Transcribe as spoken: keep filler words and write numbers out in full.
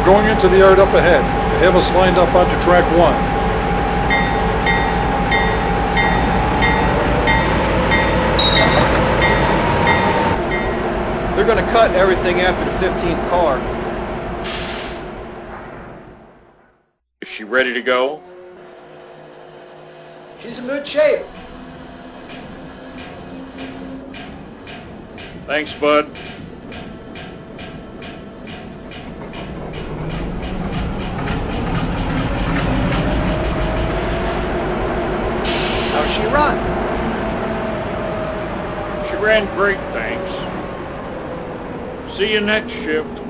going into the yard up ahead. They have us lined up onto track one. They're going to cut everything after the fifteenth car. Is she ready to go? She's in good shape. Thanks, Bud. How's she run? She ran great, thanks. See you next shift.